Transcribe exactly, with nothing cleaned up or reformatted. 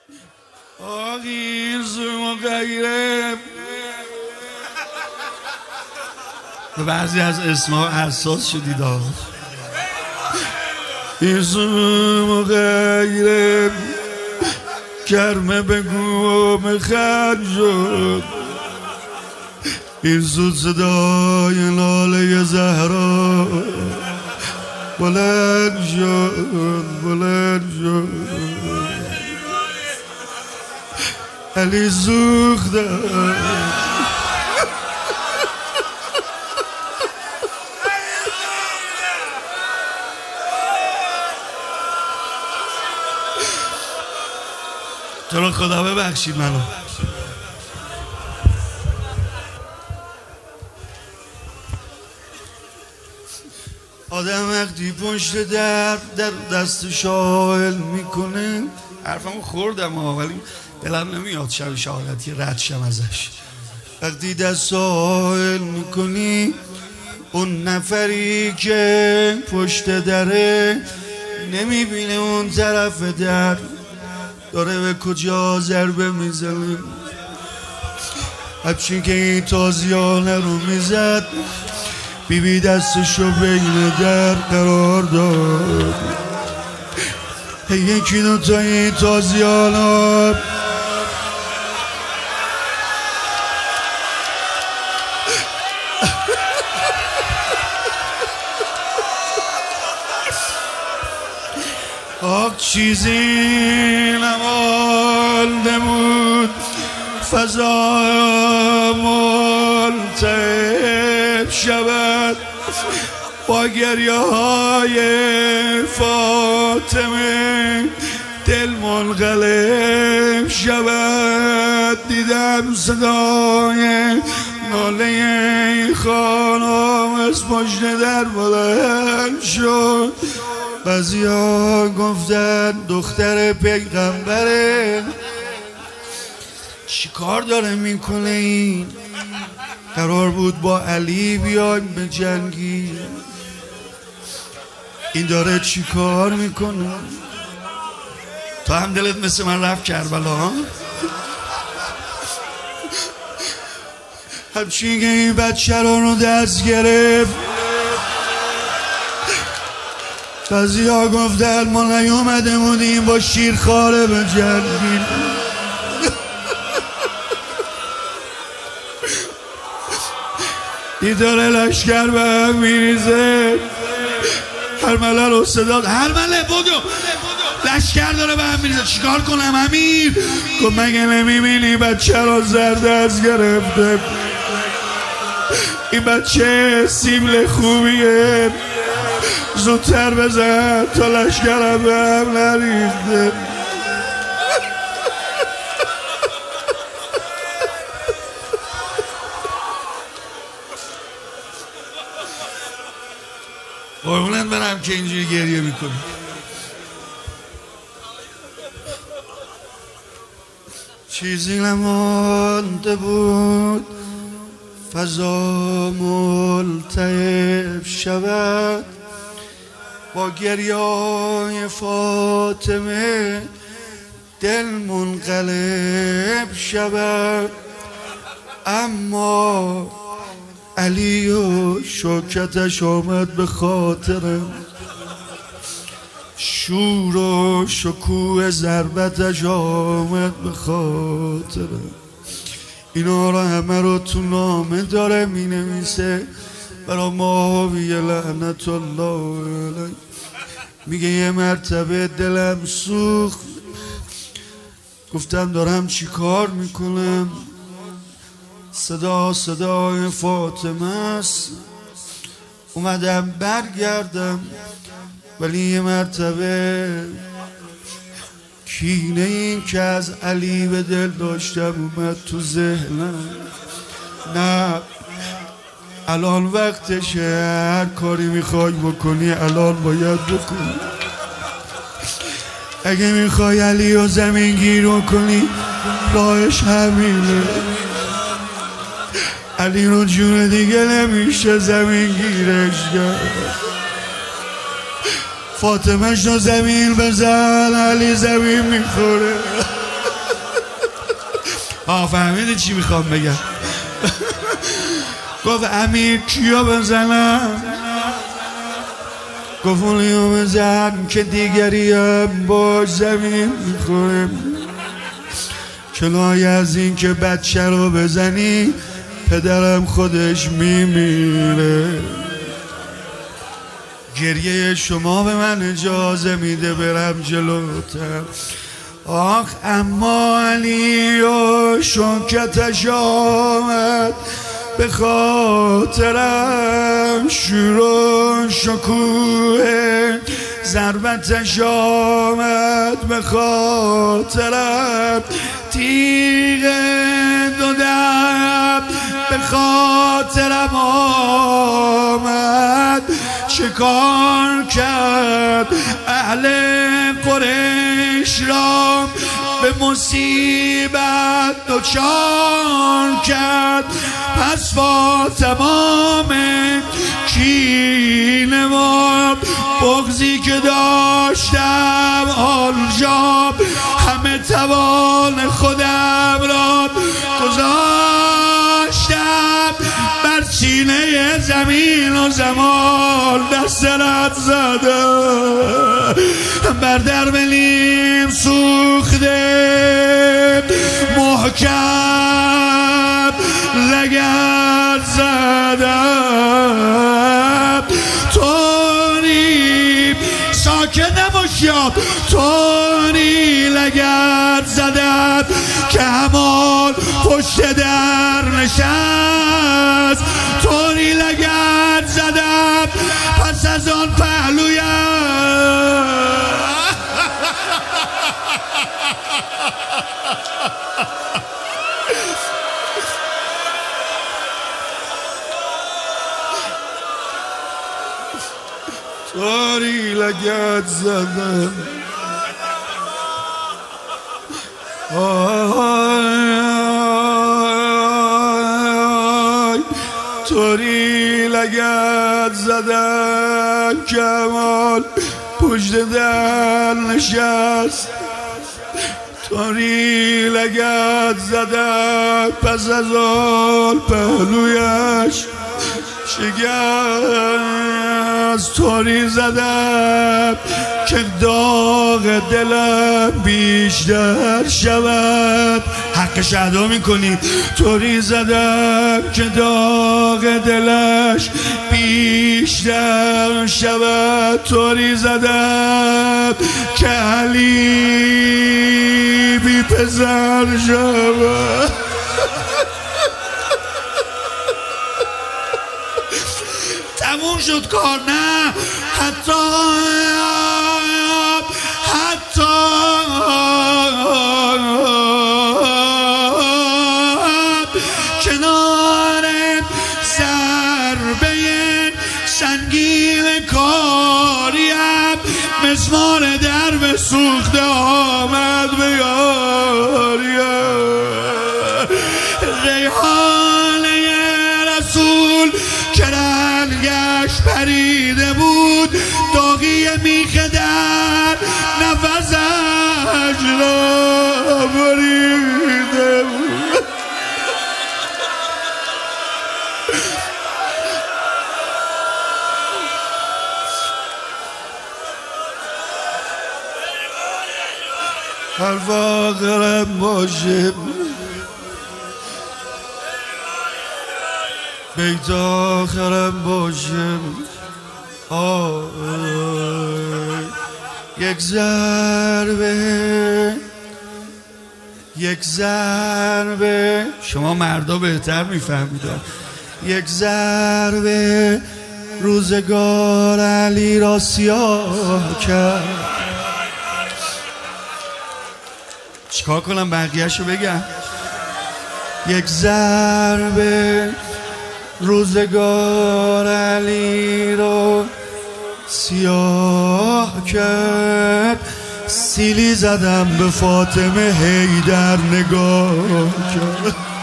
آقیر زوم غیره به بعضی از اسمها حساس شدید آقا. این زوم غیره کرمه بگو و مخند شد. این زود صدای لاله زهرا بلند شد بلند شد. علی سوخته تو رو خدا ببخشید منو. آدم وقتی پشت در در دست شاهل میکنه. حرفمو خوردم ها ولی دلم نمیاد شب شهادتی رد شم ازش. وقتی دست شاهل میکنی اون نفری که پشت دره نمیبینه اون طرف در داره به کجا ضربه میزنه. همچین که این تازیانه رو میزد بیبی دستشو بین در قرار داد. یکی دو تا این تازیانه آق چیزی نمانده بود فضا ملتهب شود با گریه های فاطمه دل منقلب شود. دیدم صدای ناله خانم از پشت در بلند شد. بعضی ها گفتن دختر پیغمبره. چی کار داره میکنه این؟ قرار بود با علی بیایم به جنگی. این داره چی کار میکنه؟ تا هم دلت مثل من رفت کربلا؟ همچین که این بچه رو دست گرفت. بعضی ها گفتن ما نیومده بودیم با شیرخواره به جنگی. این داره لشکر به هم میریزه. هرمله رو صدا هرمله بدو لشکر داره به هم میریزه. چیکار کنم امیر؟ گفت مگه نمیبینی بچه رو زرد از گرفته. این بچه سیبل خوبیه زودتر بزن تا لشکرم به هم نریخته. قربونت برم که اینجوری گریه میکنی. چیزی نمانده بود فضا ملتهب شود با گریه فاطمه دل منقلب شود. اما علی و شوکتش آمد به خاطرم. شور و شکوه ضربتش آمد به خاطرم. اینا را همه رو تو نامه داره می نویسه برای معاویه لعنت الله علیه. میگه یه مرتبه دلم سوخت گفتم دارم چی کار میکنم. صدا صدای فاطمه است. اومدم برگردم ولی یه مرتبه کینه این که از علی به دل داشتم اومد تو ذهنم. نه الان وقتشه. هر کاری میخوای بکنی الان باید بکنی. اگه میخوای علی رو زمین گیر کنی راهش همینه. علی رو جون دیگه نمیشه زمین گیرش کرد. فاطمهش رو زمین بزن علی زمین میخوره. آه فهمیدی چی میخوام بگم؟ گفت امیر کیو بزنم؟ گفت اونیو بزن که دیگریم با زمین میخوریم. کنایه از این که بچه رو بزنی پدرم خودش میمیره. گریه شما به من اجازه میده برم جلوتر. آخ اما علی و شوکتش آمد به خاطرم، شور و شکوه ضربتش آمد به خاطرم، تیغ دو دم به خاطرم آمد. شکار کرد اهل قریش را به مصیبت دچار کرد. پس با تمام کینه و بغضی که داشتم آنجا همه توان خودم را گذاشتم بر سینه زمین و زمان. دست رد زدم بر درب نیم سوخته محکم لگد زدم. طوری ساکت نباشید، طوری لگد زدم که همان پشت در نشست. طوری لگد زدم پس از آن پهلویم طوری لگد زدم. آی طوری لگد زدم کمال پشت در نشست. طوری لگد زدم پس از آن پهلویش شکست. طوری زدم که داغ دلم بیشتر شود. حقش ادا میکنی. طوری زدم که داغ دلش بیشتر شود. طوری زدم که علی بی پسر شود. تموم شد کار. نه حتی حتی کنار ضربه سنگین کاریم مسمار درب سوخته آمد به یاریم. ریحانه رسول که رنگش پریده بود داغی میخه در نفسش را بریده بود. حرف آخرم باشه، بیت آخرم باشه. آه یک ضربه یک ضربه، شما مردا بهتر میفهمیدن. یک ضربه روزگار علی را سیاه کرد. چیکار کنم بقیه‌شو بگم؟ یک ضربه روزگار علی را سیاه کرد. سیلی زدم به فاطمه حیدر نگاه کرد.